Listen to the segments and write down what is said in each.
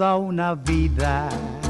toda una vida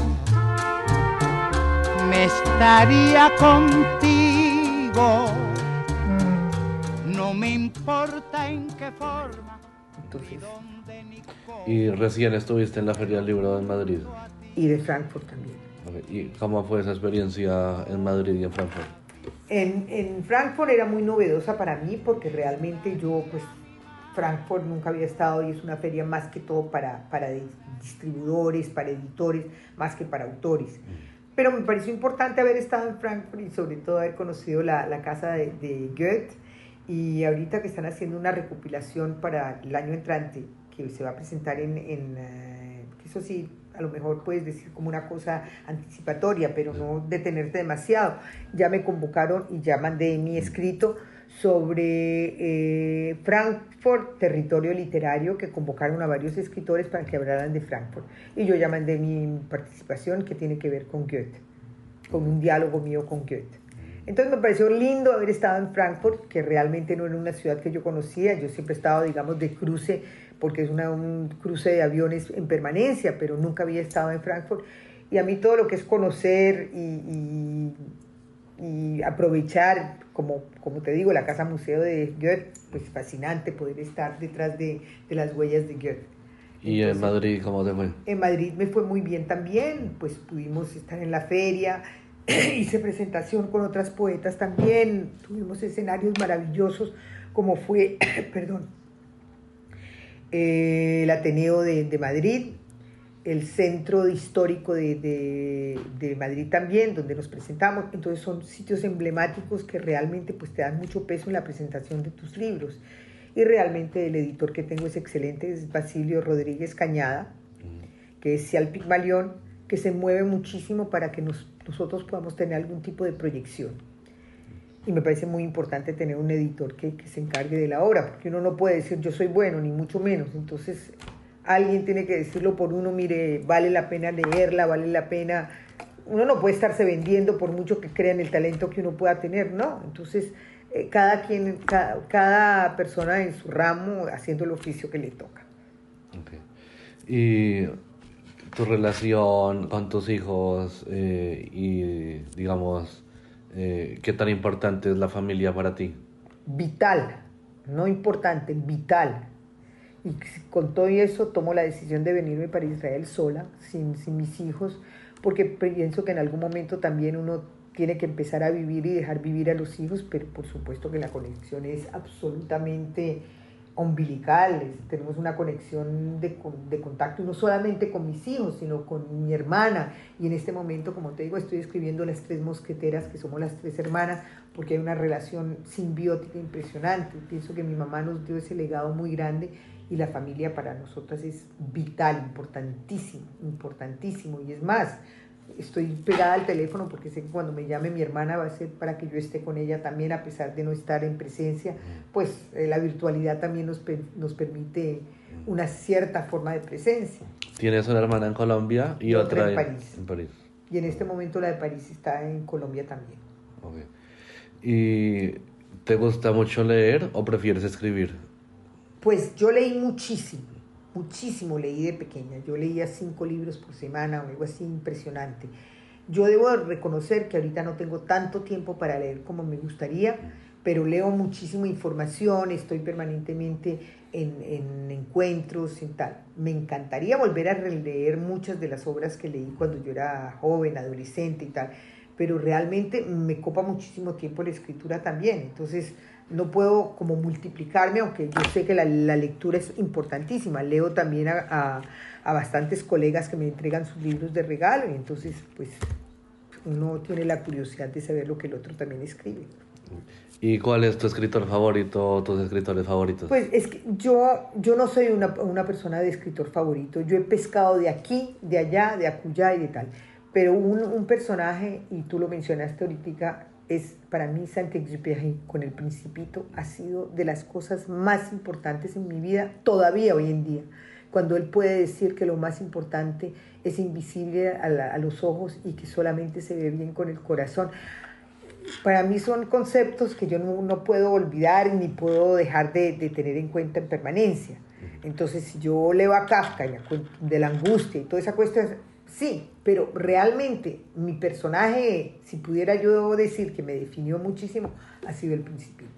me estaría contigo, no me importa en qué forma. Entonces, Y recién estuviste en la Feria del Libro en Madrid. y de Frankfurt también. Okay. ¿Y cómo fue esa experiencia en Madrid y en Frankfurt? En Frankfurt era muy novedosa para mí porque realmente yo, pues, Frankfurt nunca había estado y es una feria más que todo para distribuidores, para editores, más que para autores. Pero me pareció importante haber estado en Frankfurt y sobre todo haber conocido la casa de Goethe, y ahorita que están haciendo una recopilación para el año entrante que se va a presentar eso sí, a lo mejor puedes decir como una cosa anticipatoria, pero no detenerte demasiado. Ya me convocaron y ya mandé mi escrito sobre Frankfurt, territorio literario, que convocaron a varios escritores para que hablaran de Frankfurt. Y yo ya mandé mi participación, que tiene que ver con Goethe, con un diálogo mío con Goethe. Entonces me pareció lindo haber estado en Frankfurt, que realmente no era una ciudad que yo conocía. Yo siempre he estado, digamos, de cruce, porque es un cruce de aviones en permanencia, pero nunca había estado en Frankfurt. Y a mí todo lo que es conocer y aprovechar, como te digo, la casa museo de Goethe, pues fascinante poder estar detrás de las huellas de Goethe. ¿Y entonces, en Madrid cómo te fue? En Madrid me fue muy bien también, pues pudimos estar en la feria, hice presentación con otras poetas también, tuvimos escenarios maravillosos como fue, perdón, el Ateneo de Madrid, el Centro Histórico de Madrid también, donde nos presentamos. Entonces son sitios emblemáticos que realmente pues te dan mucho peso en la presentación de tus libros. Y realmente el editor que tengo es excelente, es Basilio Rodríguez Cañada, que es Cial Pigmalión, que se mueve muchísimo para que nosotros podamos tener algún tipo de proyección. Y me parece muy importante tener un editor que se encargue de la obra, porque uno no puede decir yo soy bueno, ni mucho menos. Entonces alguien tiene que decirlo por uno, mire, vale la pena leerla, vale la pena. Uno no puede estarse vendiendo por mucho que crea en el talento que uno pueda tener, ¿no? Entonces cada persona en su ramo haciendo el oficio que le toca. Okay. Y tu relación con tus hijos y digamos, ¿qué tan importante es la familia para ti? Vital, no importante, vital. Y con todo eso tomo la decisión de venirme para Israel sola, sin mis hijos, porque pienso que en algún momento también uno tiene que empezar a vivir y dejar vivir a los hijos, pero por supuesto que la conexión es absolutamente umbilical. Tenemos una conexión de contacto, no solamente con mis hijos, sino con mi hermana. Y en este momento, como te digo, estoy escribiendo Las Tres Mosqueteras, que somos las tres hermanas, porque hay una relación simbiótica impresionante. Pienso que mi mamá nos dio ese legado muy grande, y la familia para nosotras es vital, importantísimo, importantísimo. Y es más, estoy pegada al teléfono porque sé que cuando me llame mi hermana va a ser para que yo esté con ella también, a pesar de no estar en presencia. Pues la virtualidad también nos permite una cierta forma de presencia. Tienes una hermana en Colombia y otra en París. Y en este momento la de París está en Colombia también. Okay. ¿Y te gusta mucho leer o prefieres escribir? Pues yo leí muchísimo leí de pequeña. Yo leía 5 libros por semana o algo así impresionante. Yo debo reconocer que ahorita no tengo tanto tiempo para leer como me gustaría, pero leo muchísima información, estoy permanentemente en encuentros y tal. Me encantaría volver a releer muchas de las obras que leí cuando yo era joven, adolescente y tal, pero realmente me copa muchísimo tiempo la escritura también. Entonces no puedo como multiplicarme, aunque yo sé que la lectura es importantísima. Leo también a bastantes colegas que me entregan sus libros de regalo, y entonces pues uno tiene la curiosidad de saber lo que el otro también escribe. ¿Y cuál es tu escritor favorito o tus escritores favoritos? Pues es que yo no soy una persona de escritor favorito. Yo he pescado de aquí, de allá, de acullá y de tal. Pero un personaje, y tú lo mencionaste ahorita, es para mí Saint-Exupéry con El Principito, ha sido de las cosas más importantes en mi vida todavía hoy en día, cuando él puede decir que lo más importante es invisible a los ojos y que solamente se ve bien con el corazón. Para mí son conceptos que yo no puedo olvidar ni puedo dejar de tener en cuenta en permanencia. Entonces, si yo leo a Kafka y me cuento de la angustia y toda esa cuestión, sí, pero realmente mi personaje, si pudiera yo decir que me definió muchísimo, ha sido El Principito.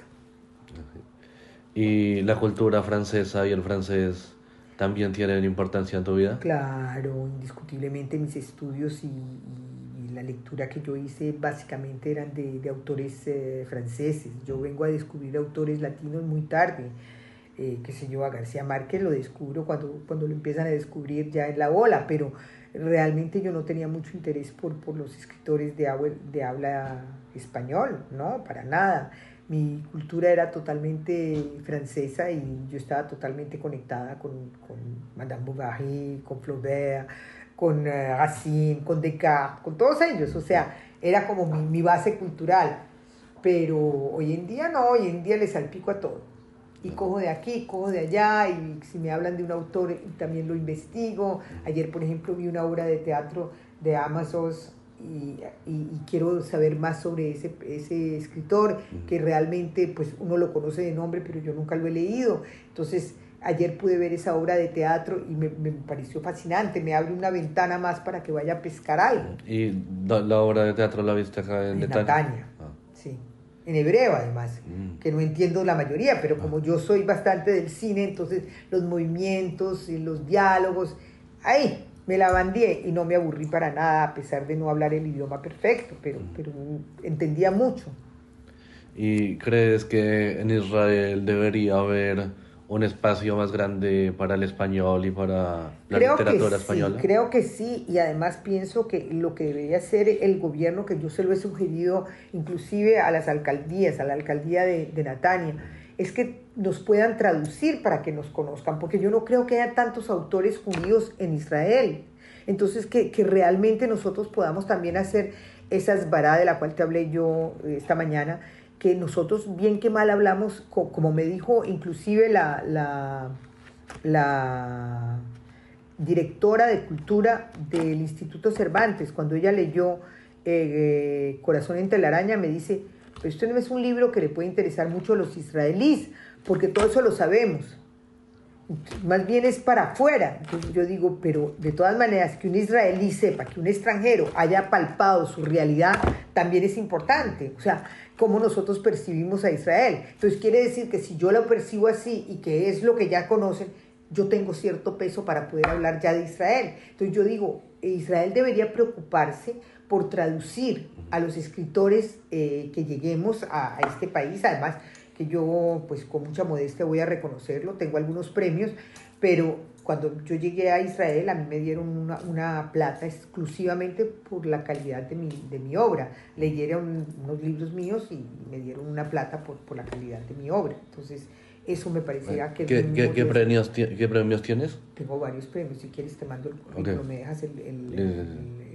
¿Y la cultura francesa y el francés también tienen importancia en tu vida? Claro, indiscutiblemente mis estudios y la lectura que yo hice básicamente eran de autores franceses. Yo vengo a descubrir autores latinos muy tarde. Qué sé yo, a García Márquez lo descubro cuando lo empiezan a descubrir ya en la ola, pero realmente yo no tenía mucho interés por los escritores de habla español, no, para nada. Mi cultura era totalmente francesa y yo estaba totalmente conectada con Madame Bovary, con Flaubert, con Racine, con Descartes, con todos ellos. O sea, era como mi base cultural. Pero hoy en día no, hoy en día le salpico a todo. Y cojo de aquí, cojo de allá, y si me hablan de un autor también lo investigo. Ayer, por ejemplo, vi una obra de teatro de Amazon y quiero saber más sobre ese escritor, que realmente pues uno lo conoce de nombre, pero yo nunca lo he leído. Entonces, ayer pude ver esa obra de teatro y me pareció fascinante, me abre una ventana más para que vaya a pescar algo. ¿Y la obra de teatro la viste acá en Netanya? Netanya, sí. En hebreo además, que no entiendo la mayoría, pero como yo soy bastante del cine, entonces los movimientos y los diálogos, ahí me la bandié y no me aburrí para nada, a pesar de no hablar el idioma perfecto, pero entendía mucho. ¿Y crees que en Israel debería haber un espacio más grande para el español y para la literatura española? Creo que sí, y además pienso que lo que debería hacer el gobierno, que yo se lo he sugerido inclusive a las alcaldías, a la alcaldía de Netanya, es que nos puedan traducir para que nos conozcan, porque yo no creo que haya tantos autores judíos en Israel. Entonces, que realmente nosotros podamos también hacer esas vará de la cual te hablé yo esta mañana, que nosotros bien que mal hablamos, como me dijo inclusive la directora de cultura del Instituto Cervantes, cuando ella leyó Corazón entre la araña, me dice, pero esto no es un libro que le puede interesar mucho a los israelíes, porque todo eso lo sabemos. Más bien es para afuera. Entonces yo digo, pero de todas maneras, que un israelí sepa, que un extranjero haya palpado su realidad, también es importante. O sea, cómo nosotros percibimos a Israel. Entonces quiere decir que si yo lo percibo así y que es lo que ya conocen, yo tengo cierto peso para poder hablar ya de Israel. Entonces yo digo, Israel debería preocuparse por traducir a los escritores que lleguemos a este país. Además, que yo, pues con mucha modestia voy a reconocerlo, tengo algunos premios, pero cuando yo llegué a Israel a mí me dieron una plata exclusivamente por la calidad de mi obra. Leyeron unos libros míos y me dieron una plata por la calidad de mi obra. Entonces, eso me parecía que... ¿Qué premios tienes? Tengo varios premios, si quieres te mando el currículum, Okay. me dejas el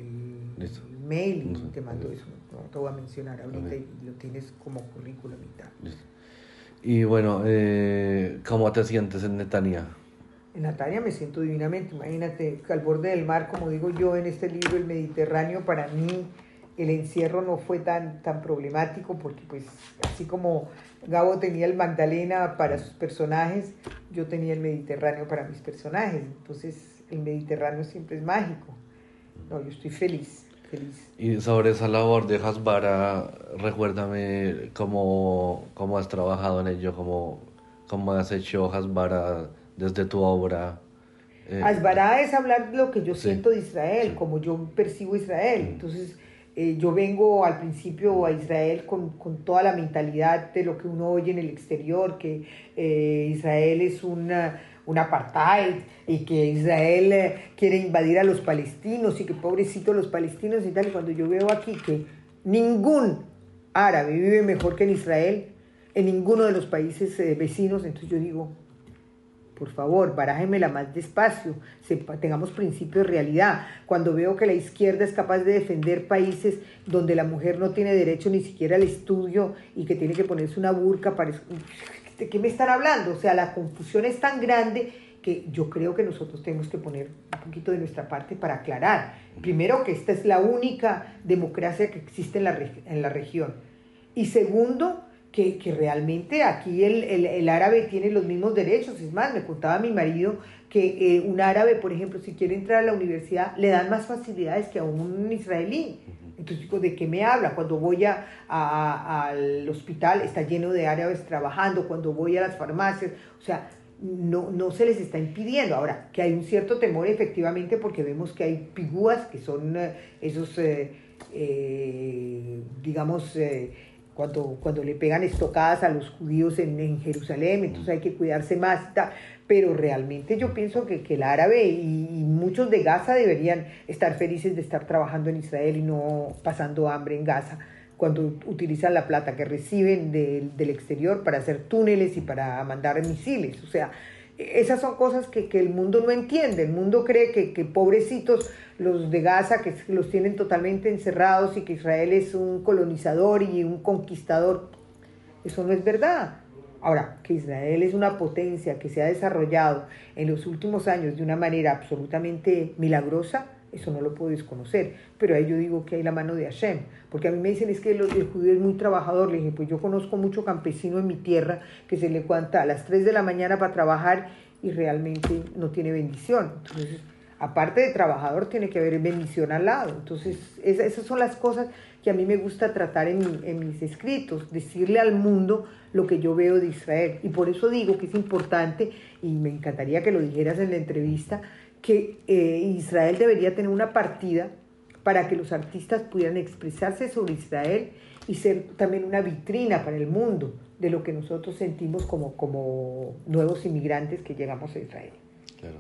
mail y te mando eso. No te voy a mencionar ahorita y lo tienes como currículum y tal. Listo. Y bueno, ¿cómo te sientes en Netanya? En Netanya me siento divinamente, imagínate, al borde del mar, como digo yo en este libro, el Mediterráneo, para mí el encierro no fue tan problemático, porque pues así como Gabo tenía el Magdalena para sus personajes, yo tenía el Mediterráneo para mis personajes, entonces el Mediterráneo siempre es mágico. No, yo estoy feliz. Y sobre esa labor de Hasbara, recuérdame cómo has trabajado en ello, cómo has hecho Hasbara desde tu obra. Hasbara es hablar lo que yo siento de Israel, sí. como yo percibo Israel. Entonces, yo vengo al principio a Israel con toda la mentalidad de lo que uno oye en el exterior, que Israel es un apartheid y que Israel quiere invadir a los palestinos y que pobrecitos los palestinos y tal. Y cuando yo veo aquí que ningún árabe vive mejor que en Israel, en ninguno de los países vecinos, entonces yo digo, por favor, barájemela más despacio, tengamos principios de realidad. Cuando veo que la izquierda es capaz de defender países donde la mujer no tiene derecho ni siquiera al estudio y que tiene que ponerse una burka para... ¿De qué me están hablando? O sea, la confusión es tan grande que yo creo que nosotros tenemos que poner un poquito de nuestra parte para aclarar. Primero, que esta es la única democracia que existe en la región. Y segundo, que realmente aquí el árabe tiene los mismos derechos. Es más, me contaba mi marido que un árabe, por ejemplo, si quiere entrar a la universidad, le dan más facilidades que a un israelí. Entonces, ¿de qué me habla? Cuando voy al hospital está lleno de árabes trabajando, cuando voy a las farmacias, o sea, no se les está impidiendo. Ahora, que hay un cierto temor efectivamente porque vemos que hay pigúas, que son esos, digamos, cuando le pegan estocadas a los judíos en Jerusalén, entonces hay que cuidarse más, pero realmente yo pienso que el árabe y muchos de Gaza deberían estar felices de estar trabajando en Israel y no pasando hambre en Gaza, cuando utilizan la plata que reciben del exterior para hacer túneles y para mandar misiles. O sea, esas son cosas que el mundo no entiende. El mundo cree que pobrecitos los de Gaza, que los tienen totalmente encerrados y que Israel es un colonizador y un conquistador. Eso no es verdad. Ahora, que Israel es una potencia que se ha desarrollado en los últimos años de una manera absolutamente milagrosa, eso no lo puedo desconocer, pero ahí yo digo que hay la mano de Hashem, porque a mí me dicen es que el judío es muy trabajador. Le dije, pues yo conozco mucho campesino en mi tierra que se le levanta a las 3 de la mañana para trabajar y realmente no tiene bendición. Entonces, aparte de trabajador, tiene que haber bendición al lado. Entonces, esas son las cosas que a mí me gusta tratar en mis escritos, decirle al mundo lo que yo veo de Israel. Y por eso digo que es importante, y me encantaría que lo dijeras en la entrevista, que Israel debería tener una partida para que los artistas pudieran expresarse sobre Israel y ser también una vitrina para el mundo de lo que nosotros sentimos como nuevos inmigrantes que llegamos a Israel. Claro.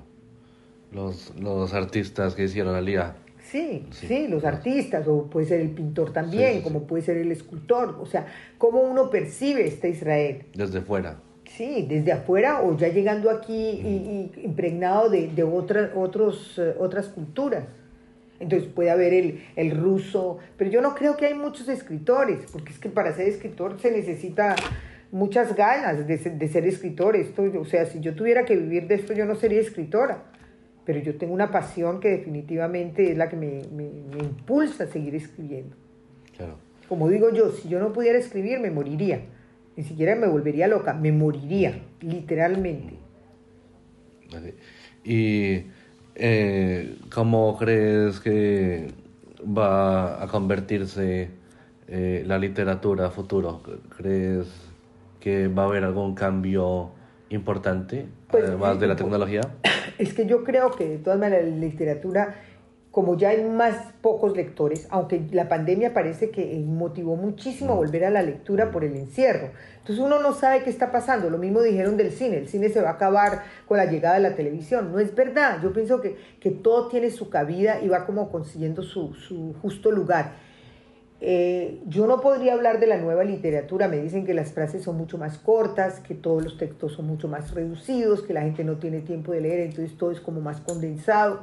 Los artistas que hicieron Aliyah. Sí, los artistas, o puede ser el pintor también, como puede ser el escultor. O sea, cómo uno percibe este Israel. Desde fuera. Sí, desde afuera o ya llegando aquí y impregnado de otras culturas. Entonces puede haber el ruso, pero yo no creo que hay muchos escritores, porque es que para ser escritor se necesita muchas ganas de ser escritor. O sea, si yo tuviera que vivir de esto, yo no sería escritora, pero yo tengo una pasión que definitivamente es la que me impulsa a seguir escribiendo. Claro. Como digo yo, si yo no pudiera escribir, me moriría. Ni siquiera me volvería loca, me moriría, literalmente. ¿Y cómo crees que va a convertirse la literatura a futuro? ¿Crees que va a haber algún cambio importante, Pues, además de la tecnología? Es que yo creo que de todas maneras la literatura, como ya hay más pocos lectores, aunque la pandemia parece que motivó muchísimo a volver a la lectura por el encierro. Entonces uno no sabe qué está pasando. Lo mismo dijeron del cine. El cine se va a acabar con la llegada de la televisión. No es verdad. Yo pienso que todo tiene su cabida y va como consiguiendo su justo lugar. Yo no podría hablar de la nueva literatura. Me dicen que las frases son mucho más cortas, que todos los textos son mucho más reducidos, que la gente no tiene tiempo de leer, entonces todo es como más condensado.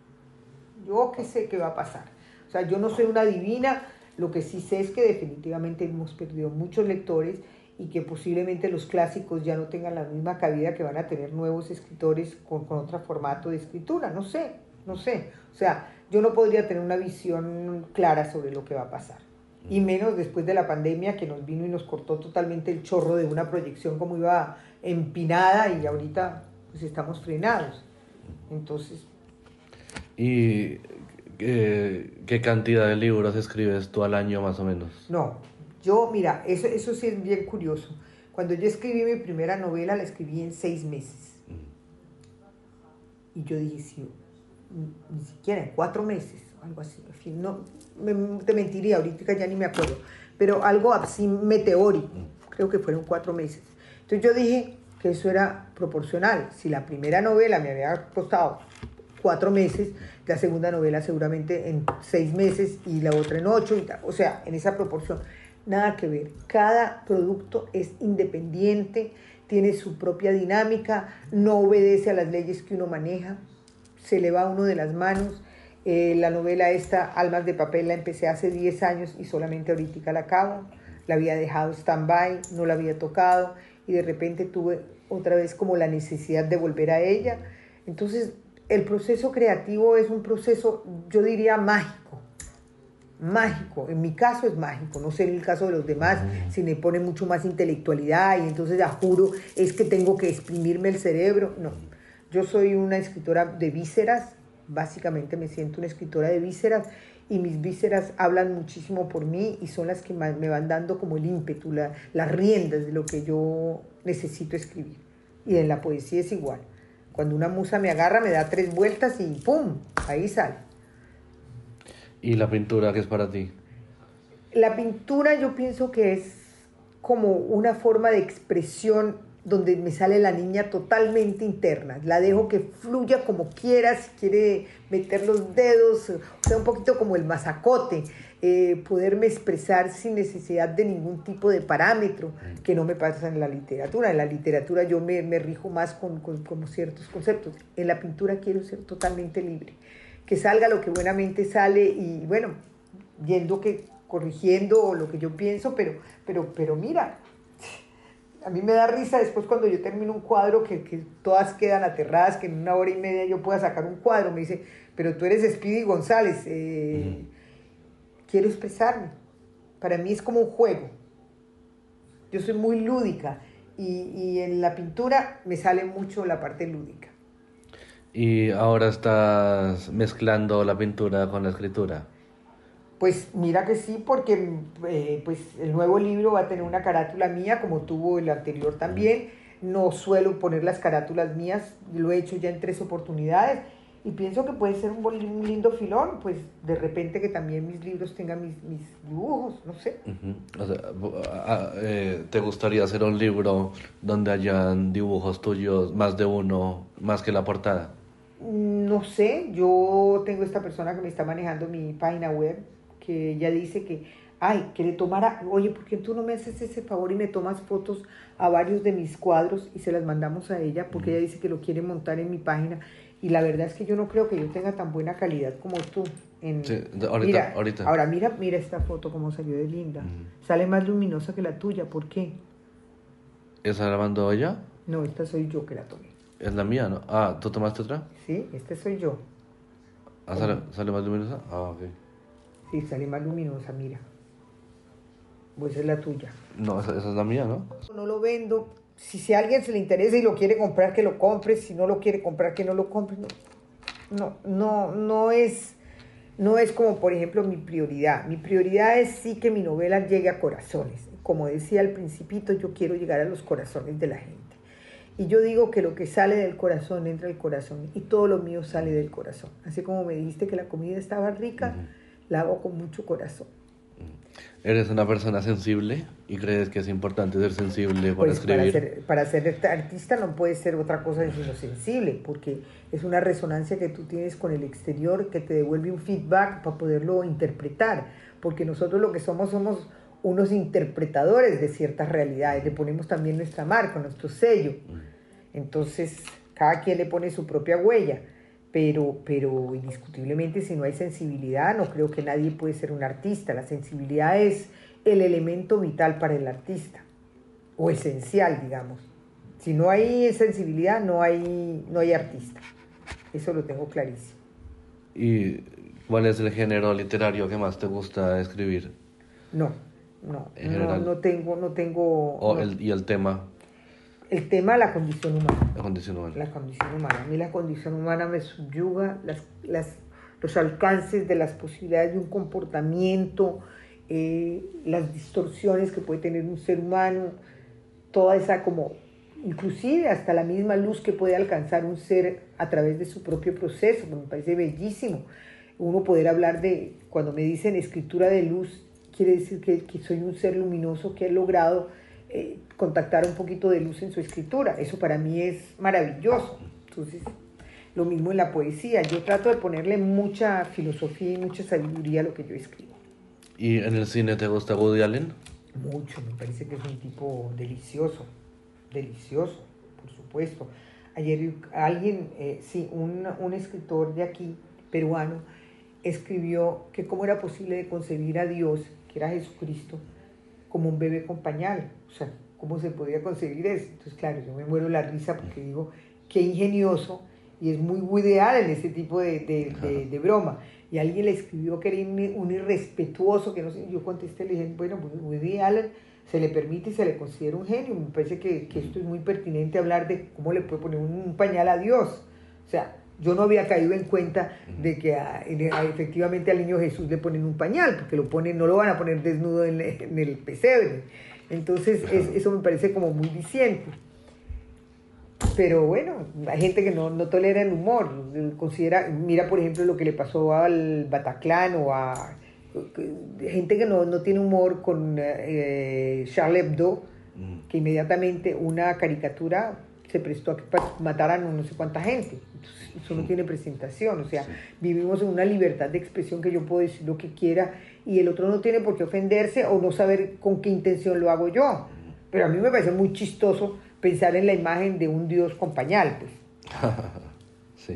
Yo qué sé qué va a pasar. O sea, yo no soy una divina. Lo que sí sé es que definitivamente hemos perdido muchos lectores y que posiblemente los clásicos ya no tengan la misma cabida, que van a tener nuevos escritores con otro formato de escritura. No sé. O sea, yo no podría tener una visión clara sobre lo que va a pasar. Y menos después de la pandemia, que nos vino y nos cortó totalmente el chorro de una proyección como iba empinada, y ahorita pues estamos frenados. Entonces... ¿Y qué cantidad de libros escribes tú al año más o menos? No, yo, mira, eso sí es bien curioso. Cuando yo escribí mi primera novela, la escribí en 6 meses. Y yo dije, sí, ni siquiera en 4 meses, algo así. En fin, no, te mentiría, ahorita ya ni me acuerdo. Pero algo así meteórico, creo que fueron 4 meses. Entonces yo dije que eso era proporcional. Si la primera novela me había costado 4 meses, la segunda novela seguramente en 6 meses y la otra en 8, y tal. O sea, en esa proporción. Nada que ver. Cada producto es independiente, tiene su propia dinámica, no obedece a las leyes que uno maneja, se le va a uno de las manos. La novela esta, Almas de Papel, la empecé hace 10 años y solamente ahorita la acabo. La había dejado stand-by, no la había tocado, y de repente tuve otra vez como la necesidad de volver a ella. Entonces, el proceso creativo es un proceso, yo diría, mágico. mágico. En mi caso es mágico, no sé en el caso de los demás, si me pone mucho más intelectualidad y entonces ya juro es que tengo que exprimirme el cerebro. No, yo soy una escritora de vísceras, básicamente me siento una escritora de vísceras y mis vísceras hablan muchísimo por mí y son las que me van dando como el ímpetu, las riendas de lo que yo necesito escribir. Y en la poesía es igual. Cuando una musa me agarra, me da 3 vueltas y ¡pum! Ahí sale. ¿Y la pintura qué es para ti? La pintura yo pienso que es como una forma de expresión donde me sale la niña totalmente interna. La dejo que fluya como quiera, si quiere meter los dedos, o sea, un poquito como el mazacote, poderme expresar sin necesidad de ningún tipo de parámetro, que no me pasa en la literatura. En la literatura yo me rijo más con ciertos conceptos. En la pintura quiero ser totalmente libre, que salga lo que buenamente sale y bueno, corrigiendo lo que yo pienso, pero mira, a mí me da risa después cuando yo termino un cuadro que todas quedan aterradas, que en 1 hora y media yo pueda sacar un cuadro. Me dice, pero tú eres Speedy González, quiero expresarme. Para mí es como un juego. Yo soy muy lúdica y en la pintura me sale mucho la parte lúdica. ¿Y ahora estás mezclando la pintura con la escritura? Pues mira que sí, porque pues el nuevo libro va a tener una carátula mía, como tuvo el anterior también. No suelo poner las carátulas mías, lo he hecho ya en 3 oportunidades y pienso que puede ser un lindo filón, pues de repente que también mis libros tengan mis dibujos, no sé. O sea, ¿te gustaría hacer un libro donde hayan dibujos tuyos, más de uno, más que la portada? No sé, yo tengo esta persona que me está manejando mi página web, que ella dice que le tomara, oye, ¿por qué tú no me haces ese favor y me tomas fotos a varios de mis cuadros y se las mandamos a ella? Porque ella dice que lo quiere montar en mi página y la verdad es que yo no creo que yo tenga tan buena calidad como tú. Sí, Mira, ahorita. ahora mira esta foto como salió de linda. Sale más luminosa que la tuya, ¿por qué? ¿Esa la mandó ella? No, esta soy yo que la tomé. Es la mía, ¿no? Ah, ¿tú tomaste otra? Sí, esta soy yo. Ah, ¿sale más luminosa? Ah, ok. Sí, sale más luminosa, mira. Pues es la tuya. No, esa es la mía, ¿no? No lo vendo. Si a alguien se le interesa y lo quiere comprar, que lo compre. Si no lo quiere comprar, que no lo compre. No es como, por ejemplo, mi prioridad. Mi prioridad es sí que mi novela llegue a corazones. Como decía al principito, yo quiero llegar a los corazones de la gente. Y yo digo que lo que sale del corazón entra al corazón y todo lo mío sale del corazón. Así como me dijiste que la comida estaba rica, la hago con mucho corazón. ¿Eres una persona sensible y crees que es importante ser sensible para Pues escribir? para ser artista no puede ser otra cosa sino sensible, porque es una resonancia que tú tienes con el exterior que te devuelve un feedback para poderlo interpretar, porque nosotros lo que somos unos interpretadores de ciertas realidades, le ponemos también nuestra marca, nuestro sello. Entonces, cada quien le pone su propia huella, pero indiscutiblemente si no hay sensibilidad, no creo que nadie puede ser un artista. La sensibilidad es el elemento vital para el artista, o esencial, digamos. Si no hay sensibilidad, no hay artista. Eso lo tengo clarísimo. ¿Y cuál es el género literario que más te gusta escribir? No tengo. ¿Y el tema? El tema, la condición humana. La condición humana. La condición humana. A mí la condición humana me subyuga, los alcances de las posibilidades de un comportamiento, las distorsiones que puede tener un ser humano, toda esa como, inclusive hasta la misma luz que puede alcanzar un ser a través de su propio proceso, que me parece bellísimo. Uno poder hablar de, cuando me dicen escritura de luz, quiere decir que soy un ser luminoso que he logrado contactar un poquito de luz en su escritura. Eso para mí es maravilloso. Entonces, lo mismo en la poesía. Yo trato de ponerle mucha filosofía y mucha sabiduría a lo que yo escribo. ¿Y en el cine te gusta Woody Allen? Mucho, me parece que es un tipo delicioso, por supuesto. Ayer alguien, un escritor de aquí, peruano, escribió que cómo era posible de concebir a Dios, que era Jesucristo, como un bebé con pañal. O sea, ¿cómo se podía concebir eso? Entonces, claro, yo me muero la risa porque digo, qué ingenioso y es muy Woody Allen ese tipo de broma. Y alguien le escribió que era un irrespetuoso, que no sé, yo contesté, le dije, bueno, pues Woody Allen se le permite y se le considera un genio, me parece que esto es muy pertinente hablar de cómo le puede poner un pañal a Dios. O sea, yo no había caído en cuenta de que efectivamente al niño Jesús le ponen un pañal, porque no lo van a poner desnudo en el pesebre. Entonces eso me parece como muy diciente. Pero bueno, hay gente que no tolera el humor, mira por ejemplo lo que le pasó al Bataclan o a gente que no tiene humor con Charlie Hebdo, que inmediatamente una caricatura se prestó a que mataran no sé cuánta gente. Entonces, eso no tiene presentación, o sea, vivimos en una libertad de expresión que yo puedo decir lo que quiera y el otro no tiene por qué ofenderse o no saber con qué intención lo hago yo. Pero a mí me parece muy chistoso pensar en la imagen de un Dios con pañal, pues. Sí.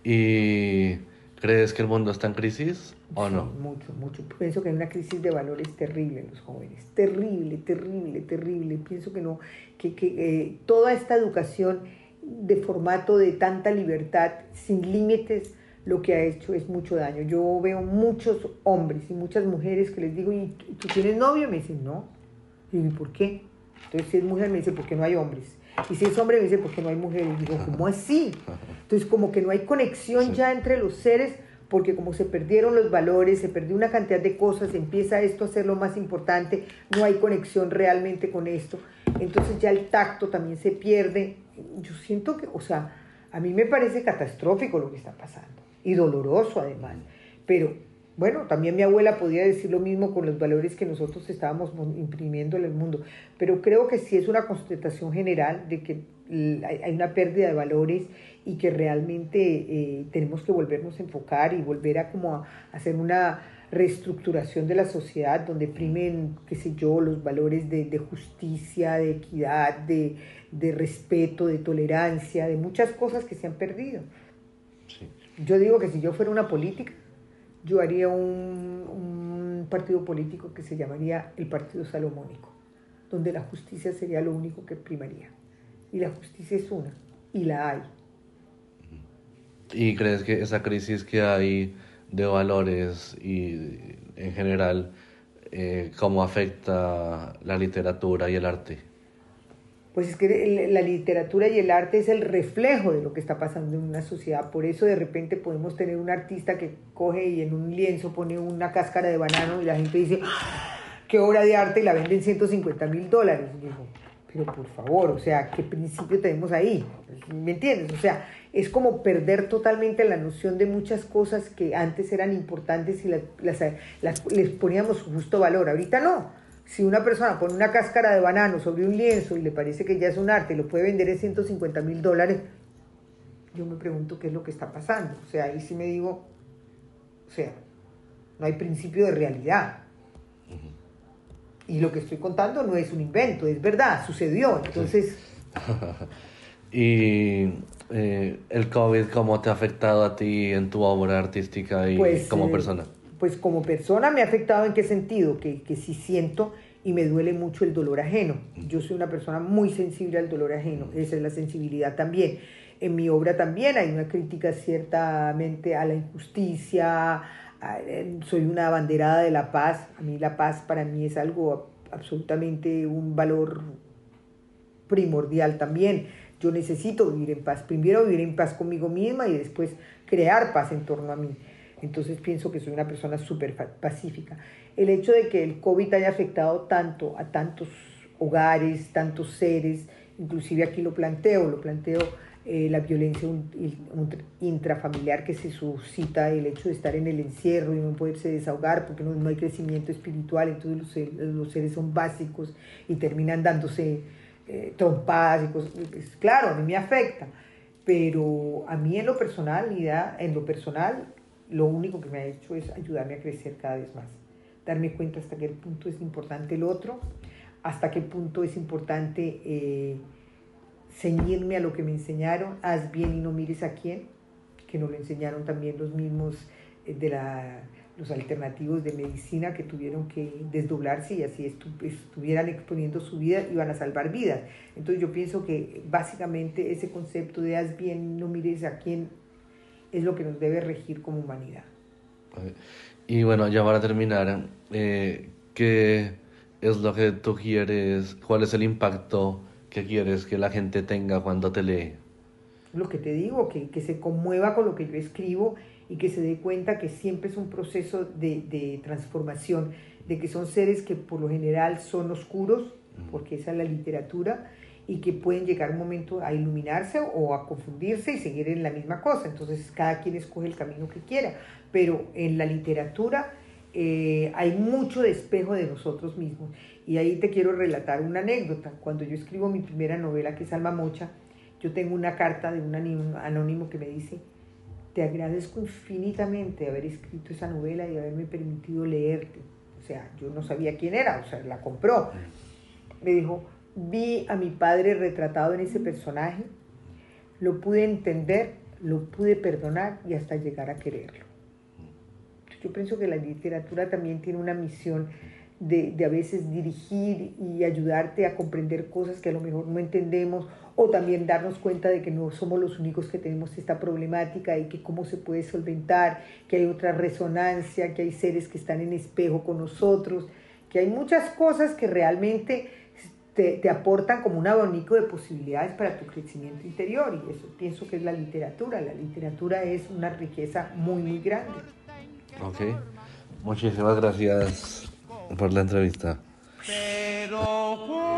¿Y crees que el mundo está en crisis o no? Mucho. Pienso que hay una crisis de valores terrible en los jóvenes. Terrible. Pienso que no, que toda esta educación de formato de tanta libertad, sin límites, lo que ha hecho es mucho daño. Yo veo muchos hombres y muchas mujeres que les digo, ¿y tú tienes novio? Me dicen, no. Y digo, ¿por qué? Entonces, si es mujer, me dice, ¿por qué no hay hombres? Y si es hombre, me dice, ¿por qué no hay mujeres? Y digo, ¿cómo así? Entonces, como que no hay conexión ya entre los seres, porque como se perdieron los valores, se perdió una cantidad de cosas, empieza esto a ser lo más importante, no hay conexión realmente con esto. Entonces, ya el tacto también se pierde. Yo siento que, o sea, a mí me parece catastrófico lo que está pasando, y doloroso además, pero bueno, también mi abuela podía decir lo mismo con los valores que nosotros estábamos imprimiendo en el mundo, pero creo que sí es una constatación general de que hay una pérdida de valores y que realmente tenemos que volvernos a enfocar y volver a como a hacer una reestructuración de la sociedad donde primen, qué sé yo, los valores de justicia, de equidad, de respeto, de tolerancia, de muchas cosas que se han perdido. Sí. Yo digo que si yo fuera una política, yo haría un partido político que se llamaría el Partido Salomónico, donde la justicia sería lo único que primaría. Y la justicia es una, y la hay. ¿Y crees que esa crisis que hay de valores y en general, cómo afecta la literatura y el arte? Pues es que la literatura y el arte es el reflejo de lo que está pasando en una sociedad. Por eso de repente podemos tener un artista que coge y en un lienzo pone una cáscara de banano y la gente dice, qué obra de arte, y la venden $150,000. Y digo, pero por favor, o sea, ¿qué principio tenemos ahí? ¿Me entiendes? O sea, es como perder totalmente la noción de muchas cosas que antes eran importantes y les poníamos su justo valor. Ahorita no. Si una persona pone una cáscara de banano sobre un lienzo y le parece que ya es un arte y lo puede vender en $150,000, yo me pregunto qué es lo que está pasando. O sea, ahí sí me digo, o sea, no hay principio de realidad. Y lo que estoy contando no es un invento, es verdad, sucedió. Entonces... ¿Y el COVID cómo te ha afectado a ti en tu obra artística y pues, como persona? Pues como persona me ha afectado en qué sentido, que sí siento y me duele mucho el dolor ajeno. Yo soy una persona muy sensible al dolor ajeno, esa es la sensibilidad también. En mi obra también hay una crítica ciertamente a la injusticia, soy una abanderada de la paz. A mí la paz para mí es algo absolutamente un valor primordial también. Yo necesito vivir en paz, primero vivir en paz conmigo misma y después crear paz en torno a mí. Entonces pienso que soy una persona súper pacífica. El hecho de que el COVID haya afectado tanto a tantos hogares, tantos seres, inclusive aquí lo planteo la violencia intrafamiliar que se suscita, el hecho de estar en el encierro y no poderse desahogar porque no hay crecimiento espiritual, entonces los seres son básicos y terminan dándose trompadas y cosas. Claro, a mí me afecta, pero a mí en lo personal, lo único que me ha hecho es ayudarme a crecer cada vez más, darme cuenta hasta qué punto es importante el otro, hasta qué punto es importante ceñirme a lo que me enseñaron, haz bien y no mires a quién, que nos lo enseñaron también los mismos de la los alternativos de medicina que tuvieron que desdoblarse y así estuvieran exponiendo su vida, iban a salvar vidas. Entonces yo pienso que básicamente ese concepto de haz bien, no mires a quién, es lo que nos debe regir como humanidad. Y bueno, ya para terminar, ¿qué es lo que tú quieres? ¿Cuál es el impacto que quieres que la gente tenga cuando te lee? Lo que te digo, que se conmueva con lo que yo escribo y que se dé cuenta que siempre es un proceso de transformación, de que son seres que por lo general son oscuros, porque esa es la literatura, y que pueden llegar un momento a iluminarse o a confundirse y seguir en la misma cosa. Entonces cada quien escoge el camino que quiera, pero en la literatura hay mucho despejo de nosotros mismos. Y ahí te quiero relatar una anécdota. Cuando yo escribo mi primera novela, que es Alma Mocha, yo tengo una carta de un anónimo que me dice: te agradezco infinitamente haber escrito esa novela y haberme permitido leerte. O sea, yo no sabía quién era, o sea, la compró. Me dijo: vi a mi padre retratado en ese personaje, lo pude entender, lo pude perdonar y hasta llegar a quererlo. Yo pienso que la literatura también tiene una misión de a veces dirigir y ayudarte a comprender cosas que a lo mejor no entendemos, o también darnos cuenta de que no somos los únicos que tenemos esta problemática y que cómo se puede solventar, que hay otra resonancia, que hay seres que están en espejo con nosotros, que hay muchas cosas que realmente te aportan como un abanico de posibilidades para tu crecimiento interior, y eso pienso que es la literatura. La literatura es una riqueza muy, muy grande. Ok, muchísimas gracias por la entrevista. Pero